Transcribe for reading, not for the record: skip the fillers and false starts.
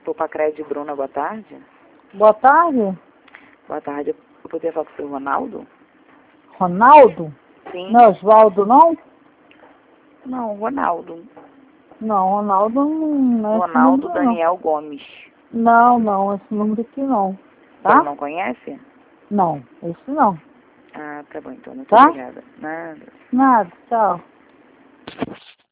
Sou Pacrede Bruna, boa tarde. Boa tarde. Boa tarde. Eu poderia falar com o seu Ronaldo? Ronaldo? Sim. Não é Osvaldo, não? Não, Ronaldo. Não, Ronaldo não é esse Ronaldo número, Daniel Gomes. não. Não, esse número aqui não. Você Tá? não conhece? Não, esse não. Ah, tá bom, então. Muito Tá? obrigada. Nada. Nada, tchau.